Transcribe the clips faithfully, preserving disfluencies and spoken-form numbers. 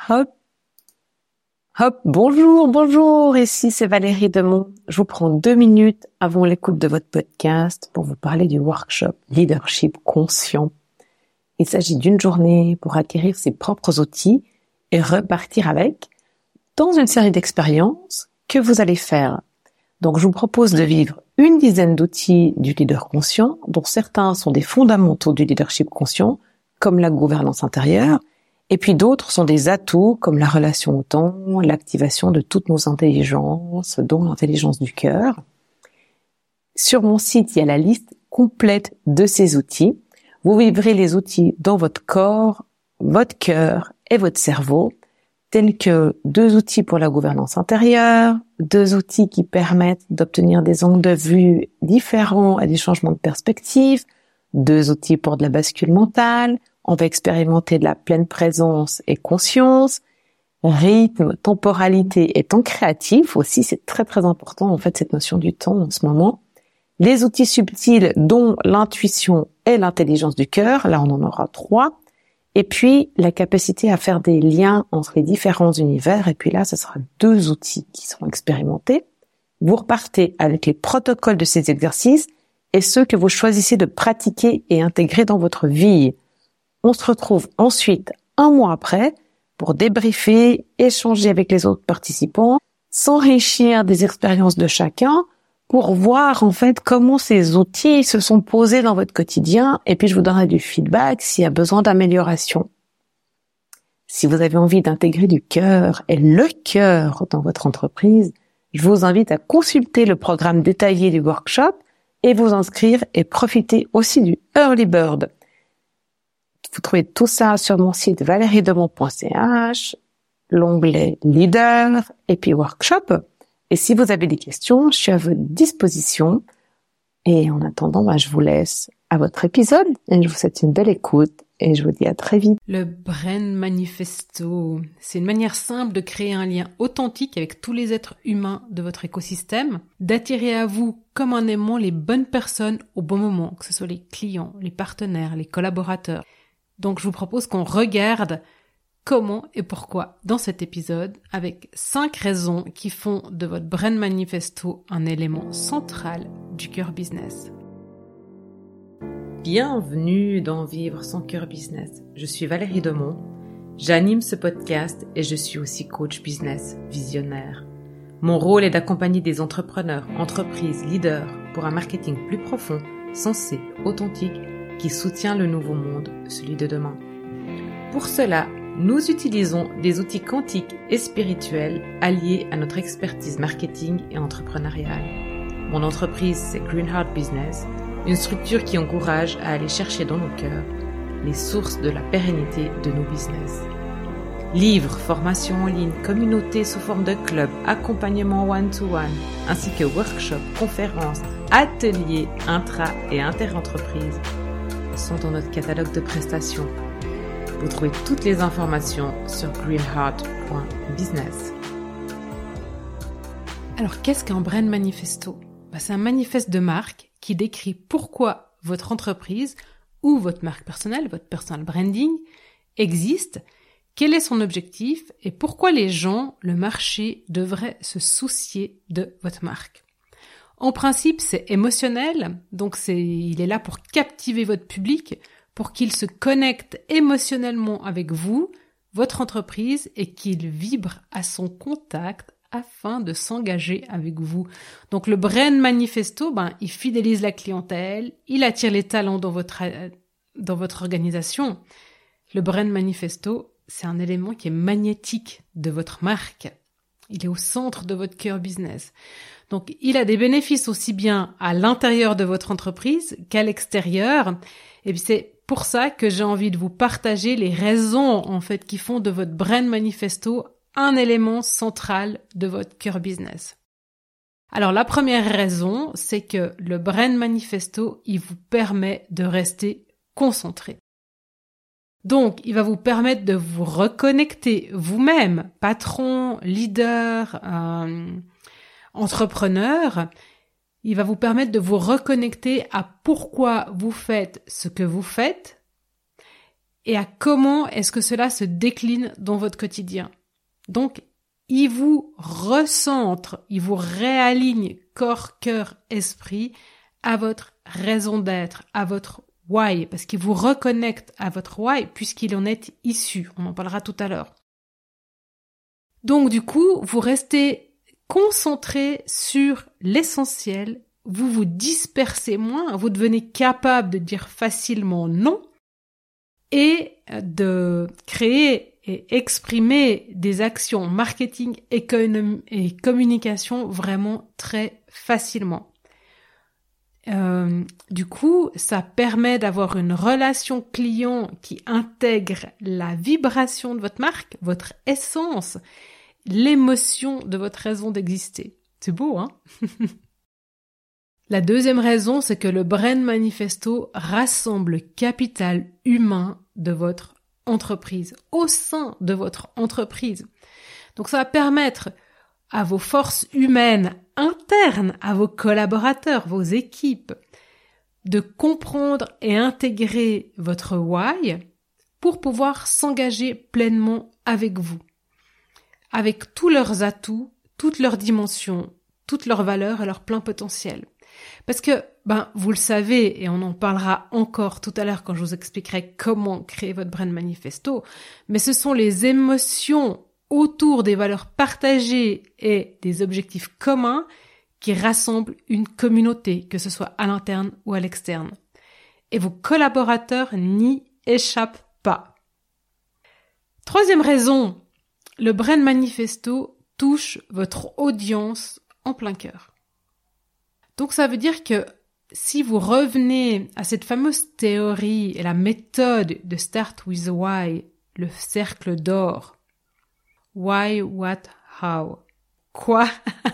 Hop, hop, bonjour, bonjour, ici c'est Valérie Demont. Je vous prends deux minutes avant l'écoute de votre podcast pour vous parler du workshop Leadership Conscient. Il s'agit d'une journée pour acquérir ses propres outils et repartir avec dans une série d'expériences que vous allez faire. Donc je vous propose de vivre une dizaine d'outils du leader conscient, dont certains sont des fondamentaux du leadership conscient, comme la gouvernance intérieure, et puis d'autres sont des atouts comme la relation au temps, l'activation de toutes nos intelligences, dont l'intelligence du cœur. Sur mon site, il y a la liste complète de ces outils. Vous vivrez les outils dans votre corps, votre cœur et votre cerveau, tels que deux outils pour la gouvernance intérieure, deux outils qui permettent d'obtenir des angles de vue différents et des changements de perspective, deux outils pour de la bascule mentale. On va expérimenter de la pleine présence et conscience, rythme, temporalité et temps créatif aussi, c'est très très important en fait cette notion du temps en ce moment. Les outils subtils dont l'intuition et l'intelligence du cœur, là on en aura trois. Et puis la capacité à faire des liens entre les différents univers, et puis là ce sera deux outils qui seront expérimentés. Vous repartez avec les protocoles de ces exercices et ceux que vous choisissez de pratiquer et intégrer dans votre vie. On se retrouve ensuite, un mois après, pour débriefer, échanger avec les autres participants, s'enrichir des expériences de chacun, pour voir en fait comment ces outils se sont posés dans votre quotidien, et puis je vous donnerai du feedback s'il y a besoin d'amélioration. Si vous avez envie d'intégrer du cœur et le cœur dans votre entreprise, je vous invite à consulter le programme détaillé du workshop et vous inscrire et profiter aussi du Early Bird. Vous trouvez tout ça sur mon site valeriedemont point c h, l'onglet Leader et puis Workshop. Et si vous avez des questions, je suis à votre disposition. Et en attendant, bah, je vous laisse à votre épisode et je vous souhaite une belle écoute et je vous dis à très vite. Le Brain Manifesto, c'est une manière simple de créer un lien authentique avec tous les êtres humains de votre écosystème, d'attirer à vous comme un aimant les bonnes personnes au bon moment, que ce soit les clients, les partenaires, les collaborateurs. Donc je vous propose qu'on regarde comment et pourquoi dans cet épisode avec cinq raisons qui font de votre Brain Manifesto un élément central du cœur business. Bienvenue dans Vivre son cœur business. Je suis Valérie Demont, j'anime ce podcast et je suis aussi coach business visionnaire. Mon rôle est d'accompagner des entrepreneurs, entreprises, leaders pour un marketing plus profond, sensé, authentique, qui soutient le nouveau monde, celui de demain. Pour cela, nous utilisons des outils quantiques et spirituels alliés à notre expertise marketing et entrepreneuriale. Mon entreprise, c'est Green Heart Business, une structure qui encourage à aller chercher dans nos cœurs les sources de la pérennité de nos business. Livres, formations en ligne, communautés sous forme de club, accompagnement one-to-one, ainsi que workshops, conférences, ateliers intra- et inter-entreprises sont dans notre catalogue de prestations. Vous trouvez toutes les informations sur greenheart point business. Alors qu'est-ce qu'un Brain Manifesto ? Bah, c'est un manifeste de marque qui décrit pourquoi votre entreprise ou votre marque personnelle, votre personal branding, existe, quel est son objectif et pourquoi les gens, le marché, devraient se soucier de votre marque. En principe, c'est émotionnel, donc c'est, il est là pour captiver votre public, pour qu'il se connecte émotionnellement avec vous, votre entreprise, et qu'il vibre à son contact afin de s'engager avec vous. Donc le Brain Manifesto, ben, il fidélise la clientèle, il attire les talents dans votre, dans votre organisation. Le Brain Manifesto, c'est un élément qui est magnétique de votre marque. Il est au centre de votre cœur business. Donc, il a des bénéfices aussi bien à l'intérieur de votre entreprise qu'à l'extérieur. Et puis, c'est pour ça que j'ai envie de vous partager les raisons, en fait, qui font de votre Brain Manifesto un élément central de votre cœur business. Alors, la première raison, c'est que le Brain Manifesto, il vous permet de rester concentré. Donc, il va vous permettre de vous reconnecter vous-même, patron, leader, euh, entrepreneur. Il va vous permettre de vous reconnecter à pourquoi vous faites ce que vous faites et à comment est-ce que cela se décline dans votre quotidien. Donc, il vous recentre, il vous réaligne corps, cœur, esprit à votre raison d'être, à votre why, parce qu'il vous reconnecte à votre why puisqu'il en est issu. On en parlera tout à l'heure. Donc, du coup, vous restez concentré sur l'essentiel, vous vous dispersez moins, vous devenez capable de dire facilement non et de créer et exprimer des actions marketing, économie et communication vraiment très facilement. Euh, du coup, ça permet d'avoir une relation client qui intègre la vibration de votre marque, votre essence, l'émotion de votre raison d'exister. C'est beau, hein? La deuxième raison, c'est que le Brand Manifesto rassemble le capital humain de votre entreprise, au sein de votre entreprise. Donc ça va permettre à vos forces humaines internes, à vos collaborateurs, vos équipes, de comprendre et intégrer votre why pour pouvoir s'engager pleinement avec vous, avec tous leurs atouts, toutes leurs dimensions, toutes leurs valeurs et leur plein potentiel. Parce que, ben, vous le savez, et on en parlera encore tout à l'heure quand je vous expliquerai comment créer votre Brand Manifesto, mais ce sont les émotions autour des valeurs partagées et des objectifs communs qui rassemblent une communauté, que ce soit à l'interne ou à l'externe. Et vos collaborateurs n'y échappent pas. Troisième raison, le Brand Manifesto touche votre audience en plein cœur. Donc ça veut dire que si vous revenez à cette fameuse théorie et la méthode de Start with Why, le cercle d'or, why, what, how. Quoi?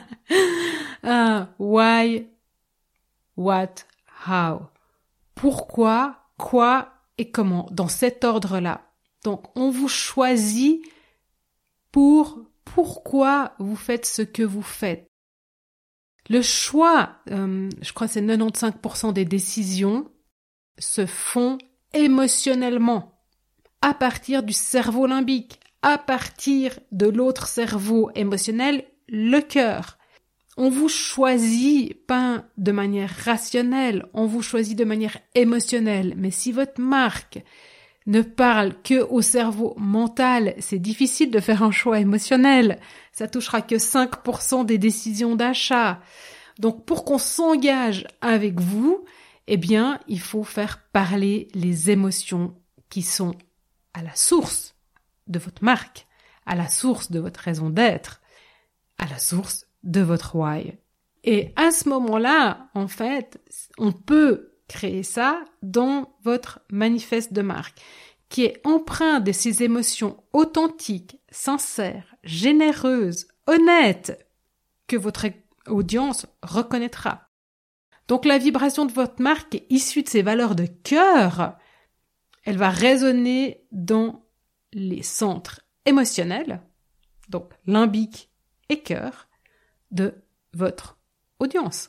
uh, why, what, how. Pourquoi, quoi et comment, dans cet ordre-là. Donc on vous choisit pour pourquoi vous faites ce que vous faites. Le choix, euh, je crois que c'est quatre-vingt-quinze pour cent des décisions, se font émotionnellement, à partir du cerveau limbique, à partir de l'autre cerveau émotionnel, le cœur. On vous choisit pas de manière rationnelle, on vous choisit de manière émotionnelle. Mais si votre marque ne parle que au cerveau mental, c'est difficile de faire un choix émotionnel. Ça touchera que cinq pour cent des décisions d'achat. Donc, pour qu'on s'engage avec vous, eh bien, il faut faire parler les émotions qui sont à la source de votre marque, à la source de votre raison d'être, à la source de votre why. Et à ce moment-là, en fait, on peut créer ça dans votre manifeste de marque, qui est empreint de ces émotions authentiques, sincères, généreuses, honnêtes, que votre audience reconnaîtra. Donc la vibration de votre marque est issue de ces valeurs de cœur. Elle va résonner dans les centres émotionnels, donc limbique et cœur, de votre audience.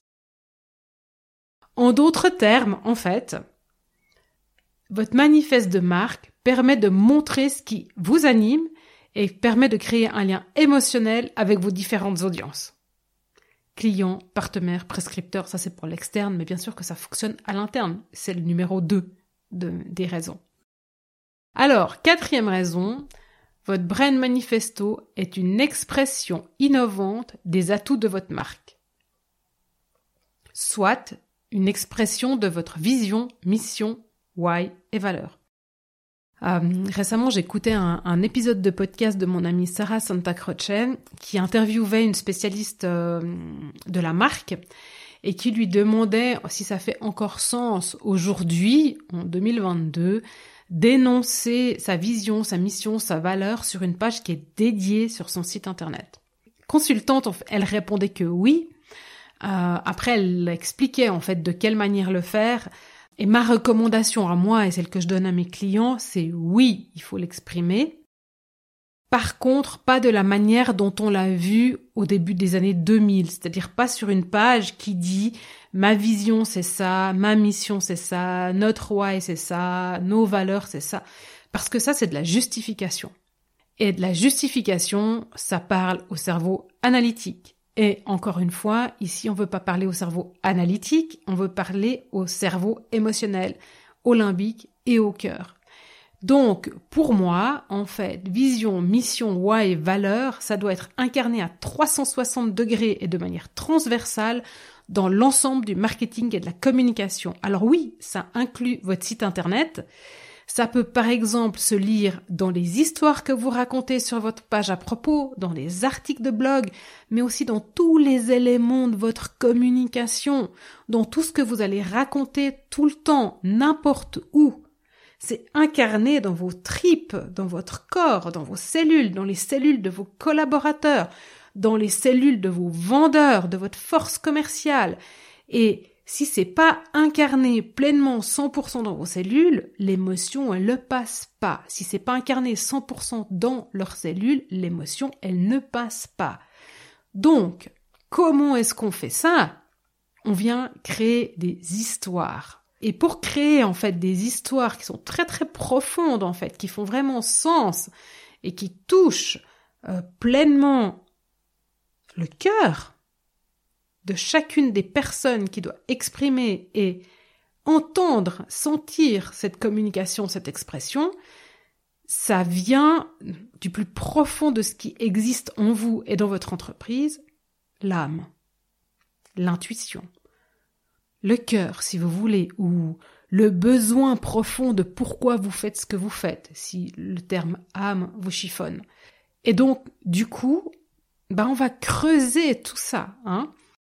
En d'autres termes, en fait, votre manifeste de marque permet de montrer ce qui vous anime et permet de créer un lien émotionnel avec vos différentes audiences. Clients, partenaires, prescripteurs, ça c'est pour l'externe, mais bien sûr que ça fonctionne à l'interne. C'est le numéro deux de, des raisons. Alors, quatrième raison, votre Brand Manifesto est une expression innovante des atouts de votre marque. Soit une expression de votre vision, mission, why et valeurs. Euh, récemment, j'écoutais un, un épisode de podcast de mon amie Sarah Santacroce qui interviewait une spécialiste euh, de la marque et qui lui demandait si ça fait encore sens aujourd'hui, en deux mille vingt-deux, d'énoncer sa vision, sa mission, sa valeur sur une page qui est dédiée sur son site internet. Consultante, elle répondait que oui. Euh, après, elle expliquait en fait de quelle manière le faire. Et ma recommandation à moi et celle que je donne à mes clients, c'est oui, il faut l'exprimer. Par contre, pas de la manière dont on l'a vu au début des années deux mille, c'est-à-dire pas sur une page qui dit ma vision c'est ça, ma mission c'est ça, notre why c'est ça, nos valeurs c'est ça. Parce que ça, c'est de la justification. Et de la justification, ça parle au cerveau analytique. Et encore une fois, ici, on veut pas parler au cerveau analytique, on veut parler au cerveau émotionnel, au limbique et au cœur. Donc, pour moi, en fait, vision, mission, why, valeur, ça doit être incarné à trois cent soixante degrés et de manière transversale dans l'ensemble du marketing et de la communication. Alors oui, ça inclut votre site internet. Ça peut par exemple se lire dans les histoires que vous racontez sur votre page à propos, dans les articles de blog, mais aussi dans tous les éléments de votre communication, dans tout ce que vous allez raconter tout le temps, n'importe où. C'est incarné dans vos tripes, dans votre corps, dans vos cellules, dans les cellules de vos collaborateurs, dans les cellules de vos vendeurs, de votre force commerciale. Et si c'est pas incarné pleinement cent pour cent dans vos cellules, l'émotion, elle ne passe pas. Si c'est pas incarné cent pour cent dans leurs cellules, l'émotion, elle ne passe pas. Donc, comment est-ce qu'on fait ça? On vient créer des histoires. Et pour créer, en fait, des histoires qui sont très très profondes, en fait, qui font vraiment sens et qui touchent euh, pleinement le cœur de chacune des personnes qui doit exprimer et entendre, sentir cette communication, cette expression, ça vient du plus profond de ce qui existe en vous et dans votre entreprise, l'âme, l'intuition, le cœur, si vous voulez, ou le besoin profond de pourquoi vous faites ce que vous faites, si le terme âme vous chiffonne. Et donc, du coup, ben on va creuser tout ça, hein.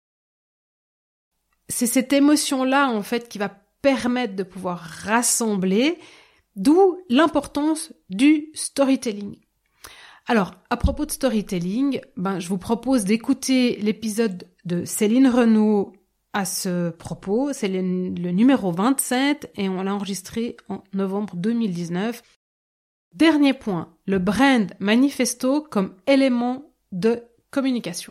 C'est cette émotion-là, en fait, qui va permettre de pouvoir rassembler, d'où l'importance du storytelling. Alors, à propos de storytelling, ben, je vous propose d'écouter l'épisode de Céline Renaud à ce propos. C'est le, le numéro vingt-sept et on l'a enregistré en novembre deux mille dix-neuf. Dernier point, le brand manifesto comme élément de communication.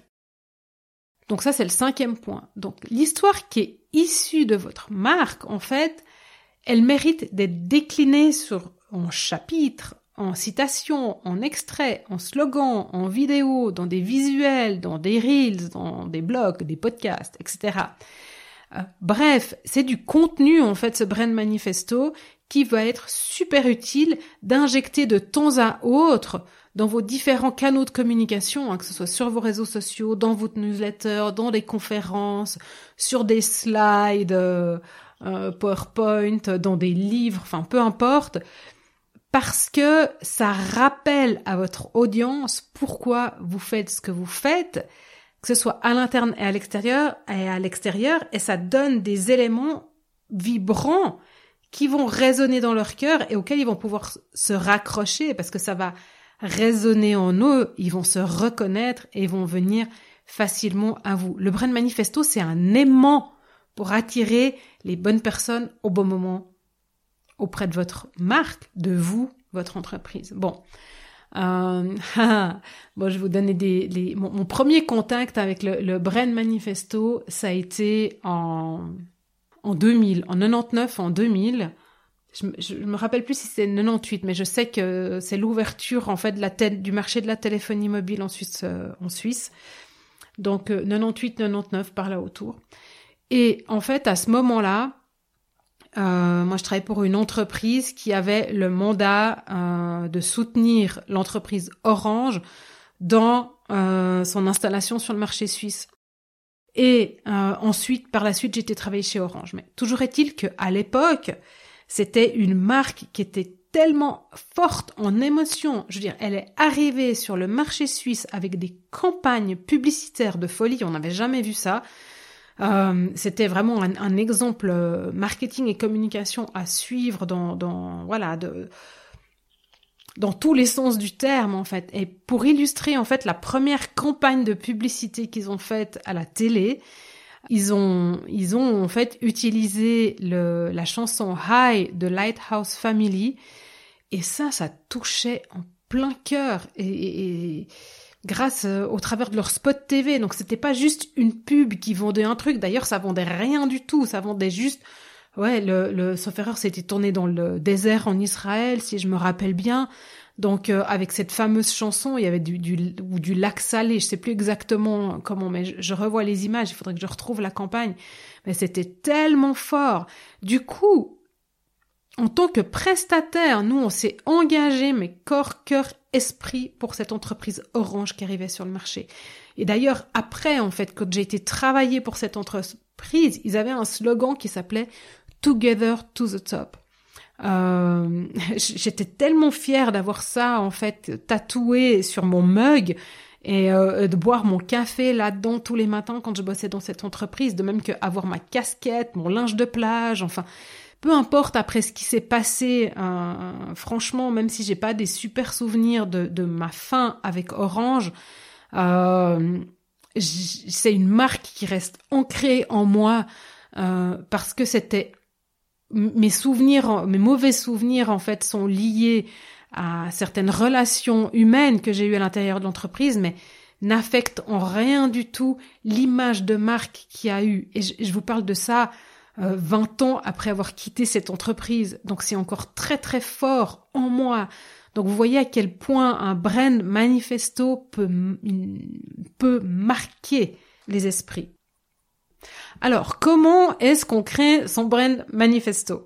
Donc ça, c'est le cinquième point. Donc l'histoire qui est issue de votre marque, en fait, elle mérite d'être déclinée sur, en chapitres, en citations, en extraits, en slogans, en vidéos, dans des visuels, dans des reels, dans des blogs, des podcasts, et cetera. Euh, bref, c'est du contenu, en fait, ce brand manifesto qui va être super utile d'injecter de temps à autre dans vos différents canaux de communication, hein, que ce soit sur vos réseaux sociaux, dans votre newsletter, dans des conférences, sur des slides, euh, euh, PowerPoint, dans des livres, enfin peu importe, parce que ça rappelle à votre audience pourquoi vous faites ce que vous faites, que ce soit à l'interne et à l'extérieur, et à l'extérieur, et ça donne des éléments vibrants qui vont résonner dans leur cœur et auxquels ils vont pouvoir se raccrocher, parce que ça va résonner en eux, ils vont se reconnaître et vont venir facilement à vous. Le brand manifesto, c'est un aimant pour attirer les bonnes personnes au bon moment auprès de votre marque, de vous, votre entreprise. Bon, euh, bon, je vais vous donner des, les, mon, mon premier contact avec le, le brand manifesto, ça a été en en deux mille, en quatre-vingt-dix-neuf, en deux mille. Je, je me rappelle plus si c'est quatre-vingt-dix-huit, mais je sais que c'est l'ouverture en fait de la tête du marché de la téléphonie mobile en Suisse, euh, en Suisse. Donc euh, quatre-vingt-dix-huit, quatre-vingt-dix-neuf par là autour. Et en fait à ce moment-là, euh, moi je travaillais pour une entreprise qui avait le mandat euh, de soutenir l'entreprise Orange dans euh, son installation sur le marché suisse. Et euh, ensuite, par la suite, j'étais travailler chez Orange. Mais toujours est-il que à l'époque, c'était une marque qui était tellement forte en émotion. Je veux dire, elle est arrivée sur le marché suisse avec des campagnes publicitaires de folie. On n'avait jamais vu ça. Euh, c'était vraiment un, un exemple marketing et communication à suivre dans, dans voilà, de, dans tous les sens du terme en fait. Et pour illustrer en fait la première campagne de publicité qu'ils ont faite à la télé, ils ont ils ont en fait utilisé le la chanson High de Lighthouse Family et ça ça touchait en plein cœur et, et, et grâce euh, au travers de leur spot T V. Donc c'était pas juste une pub qui vendait un truc. D'ailleurs ça vendait rien du tout. Ça vendait juste ouais, le, le sauf erreur, c'était tourné dans le désert en Israël, si je me rappelle bien. Donc euh, avec cette fameuse chanson, il y avait du, du ou du lac salé, je sais plus exactement comment, mais je, je revois les images. Il faudrait que je retrouve la campagne. Mais c'était tellement fort. Du coup, en tant que prestataire, nous on s'est engagé, mais corps, cœur, esprit pour cette entreprise Orange qui arrivait sur le marché. Et d'ailleurs après, en fait, quand j'ai été travailler pour cette entreprise, ils avaient un slogan qui s'appelait Together to the Top. Euh, j'étais tellement fière d'avoir ça en fait tatoué sur mon mug et euh, de boire mon café là-dedans tous les matins quand je bossais dans cette entreprise, de même que avoir ma casquette, mon linge de plage, enfin peu importe après ce qui s'est passé. Euh, franchement, même si j'ai pas des super souvenirs de, de ma fin avec Orange, euh, c'est une marque qui reste ancrée en moi euh, parce que c'était mes souvenirs, mes mauvais souvenirs, en fait, sont liés à certaines relations humaines que j'ai eues à l'intérieur de l'entreprise, mais n'affectent en rien du tout l'image de marque qu'il y a eu. Et je, je vous parle de ça euh, vingt ans après avoir quitté cette entreprise. Donc c'est encore très très fort en moi. Donc vous voyez à quel point un brand manifesto peut, peut marquer les esprits. Alors, comment est-ce qu'on crée son brand manifesto?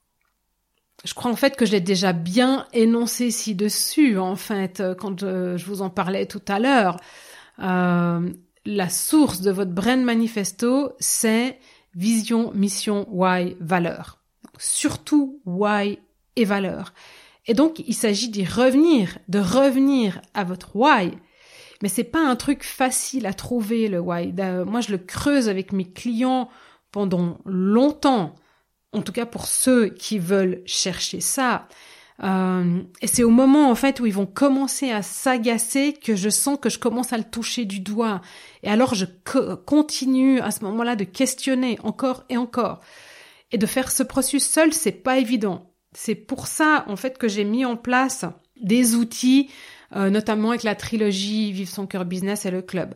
Je crois en fait que je l'ai déjà bien énoncé ci-dessus, en fait, quand je, je vous en parlais tout à l'heure. Euh, la source de votre brand manifesto, c'est vision, mission, why, valeur. Surtout why et valeur. Et donc, il s'agit d'y revenir, de revenir à votre why. Mais c'est pas un truc facile à trouver, le why. Moi, je le creuse avec mes clients pendant longtemps. En tout cas, pour ceux qui veulent chercher ça. Euh, et c'est au moment, en fait, où ils vont commencer à s'agacer que je sens que je commence à le toucher du doigt. Et alors, je co- continue à ce moment-là de questionner encore et encore. Et de faire ce processus seul, c'est pas évident. C'est pour ça, en fait, que j'ai mis en place des outils, Euh, notamment avec la trilogie Vive son cœur business et le club.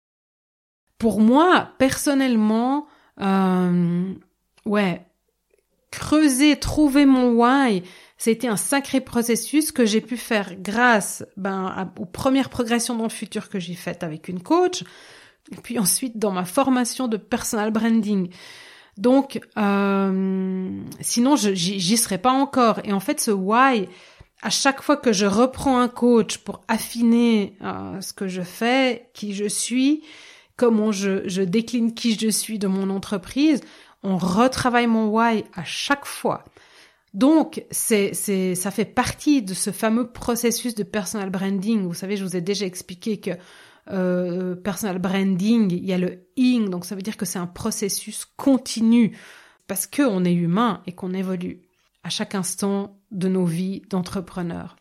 Pour moi, personnellement, euh, ouais, creuser, trouver mon why, c'était un sacré processus que j'ai pu faire grâce ben, à, aux premières progressions dans le futur que j'ai faites avec une coach, et puis ensuite dans ma formation de personal branding. Donc, euh, sinon, je, j'y, j'y serais pas encore. Et en fait, ce why, à chaque fois que je reprends un coach pour affiner euh, ce que je fais, qui je suis, comment je, je décline qui je suis de mon entreprise, on retravaille mon why à chaque fois. Donc, c'est, c'est, ça fait partie de ce fameux processus de personal branding. Vous savez, je vous ai déjà expliqué que euh, personal branding, il y a le ing, donc ça veut dire que c'est un processus continu parce qu'on est humain et qu'on évolue à chaque instant de nos vies d'entrepreneurs.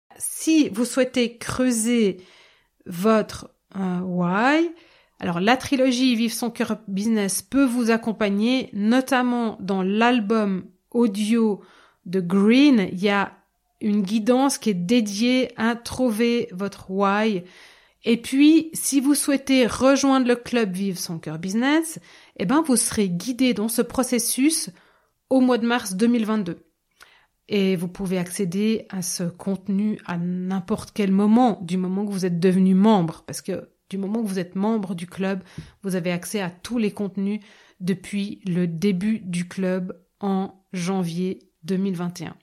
Si vous souhaitez creuser votre euh, why, alors la trilogie Vive son cœur business peut vous accompagner, notamment dans l'album audio de Green. Il y a une guidance qui est dédiée à trouver votre why. Et puis, si vous souhaitez rejoindre le club Vive son cœur business, eh ben, vous serez guidé dans ce processus au mois de mars deux mille vingt-deux. Et vous pouvez accéder à ce contenu à n'importe quel moment, du moment que vous êtes devenu membre. Parce que du moment que vous êtes membre du club, vous avez accès à tous les contenus depuis le début du club en janvier deux mille vingt et un.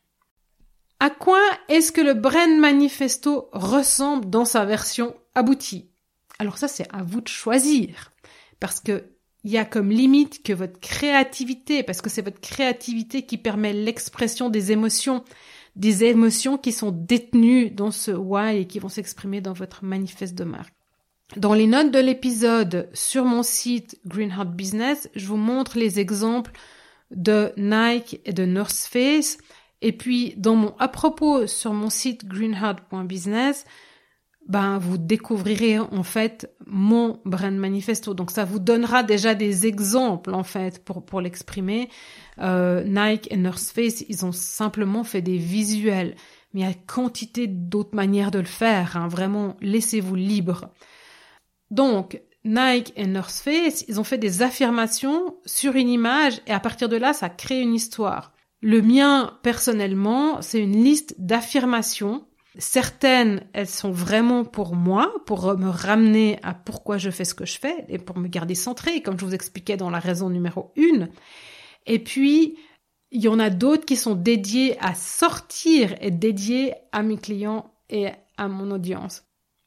À quoi est-ce que le Brand Manifesto ressemble dans sa version aboutie? Alors ça, c'est à vous de choisir. Parce que il y a comme limite que votre créativité, parce que c'est votre créativité qui permet l'expression des émotions, des émotions qui sont détenues dans ce why et qui vont s'exprimer dans votre manifeste de marque. Dans les notes de l'épisode sur mon site Greenheart Business, je vous montre les exemples de Nike et de North Face. Et puis, dans mon à propos sur mon site greenheart point business, ben, vous découvrirez, en fait, mon brand manifesto. Donc, ça vous donnera déjà des exemples, en fait, pour, pour l'exprimer. Euh, Nike et North Face, ils ont simplement fait des visuels. Mais il y a quantité d'autres manières de le faire, hein. Vraiment, laissez-vous libre. Donc, Nike et North Face, ils ont fait des affirmations sur une image et à partir de là, ça crée une histoire. Le mien, personnellement, c'est une liste d'affirmations. Certaines, elles sont vraiment pour moi, pour me ramener à pourquoi je fais ce que je fais et pour me garder centrée, comme je vous expliquais dans la raison numéro une. Et puis, il y en a d'autres qui sont dédiées à sortir et dédiées à mes clients et à mon audience.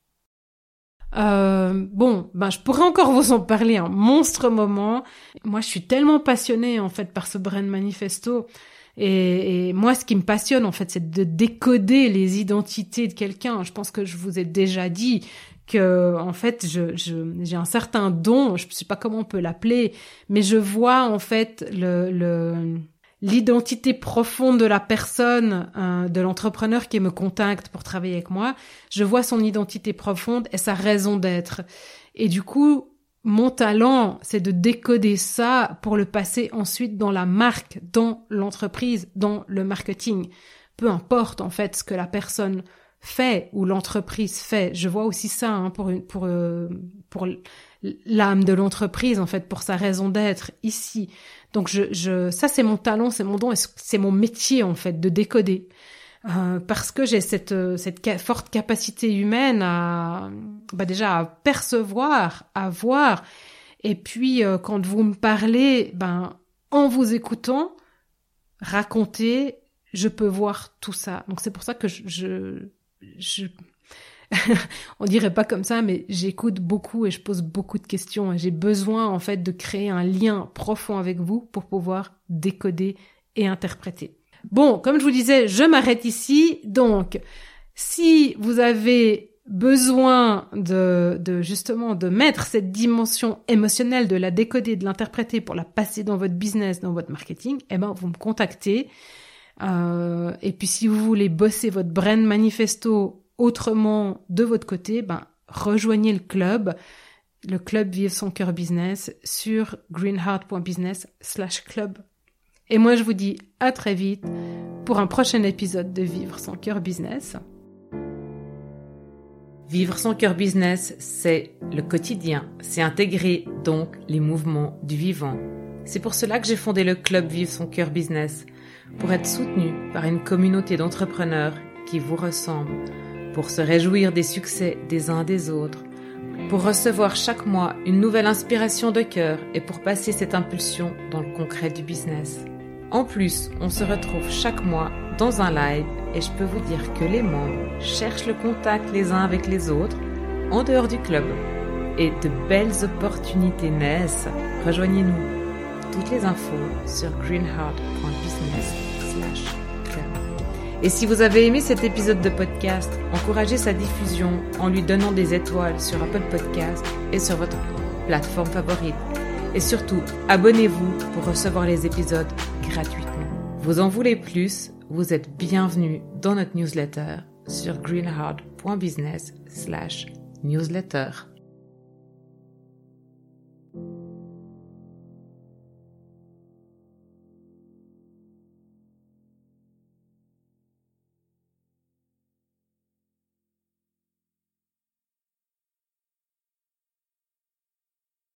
Euh, bon, ben je pourrais encore vous en parler un monstre moment. Moi, je suis tellement passionnée en fait par ce brand manifesto. Et, et moi, ce qui me passionne, en fait, c'est de décoder les identités de quelqu'un. Je pense que je vous ai déjà dit que, en fait, je, je, j'ai un certain don, je ne sais pas comment on peut l'appeler, mais je vois, en fait, le, le, l'identité profonde de la personne, euh, de l'entrepreneur qui me contacte pour travailler avec moi. Je vois son identité profonde et sa raison d'être. Et du coup, mon talent, c'est de décoder ça pour le passer ensuite dans la marque, dans l'entreprise, dans le marketing. Peu importe, en fait, ce que la personne fait ou l'entreprise fait. Je vois aussi ça hein, pour, une, pour, euh, pour l'âme de l'entreprise, en fait, pour sa raison d'être ici. Donc, je, je, ça, c'est mon talent, c'est mon don et c'est mon métier, en fait, de décoder. Euh, parce que j'ai cette cette ca- forte capacité humaine à bah déjà à percevoir, à voir, et puis euh, quand vous me parlez, ben en vous écoutant raconter, je peux voir tout ça. Donc c'est pour ça que je je, je... on dirait pas comme ça, mais j'écoute beaucoup et je pose beaucoup de questions. Et j'ai besoin en fait de créer un lien profond avec vous pour pouvoir décoder et interpréter. Bon, comme je vous disais, je m'arrête ici. Donc, si vous avez besoin de, de justement de mettre cette dimension émotionnelle, de la décoder, de l'interpréter pour la passer dans votre business, dans votre marketing, eh ben, vous me contactez. Euh, et puis, si vous voulez bosser votre brand manifesto autrement de votre côté, ben, rejoignez le club, le club Vivre son cœur business sur greenheart.business slash club. Et moi, je vous dis à très vite pour un prochain épisode de Vivre son cœur business. Vivre son cœur business, c'est le quotidien. C'est intégrer donc les mouvements du vivant. C'est pour cela que j'ai fondé le club Vivre son cœur business, pour être soutenu par une communauté d'entrepreneurs qui vous ressemblent, pour se réjouir des succès des uns des autres, pour recevoir chaque mois une nouvelle inspiration de cœur et pour passer cette impulsion dans le concret du business. En plus, on se retrouve chaque mois dans un live et je peux vous dire que les membres cherchent le contact les uns avec les autres en dehors du club. Et de belles opportunités naissent. Rejoignez-nous. Toutes les infos sur greenheart.business slash club. Et si vous avez aimé cet épisode de podcast, encouragez sa diffusion en lui donnant des étoiles sur Apple Podcast et sur votre plateforme favorite. Et surtout, abonnez-vous pour recevoir les épisodes gratuitement. Vous en voulez plus? Vous êtes bienvenus dans notre newsletter sur greenheart.business slash newsletter.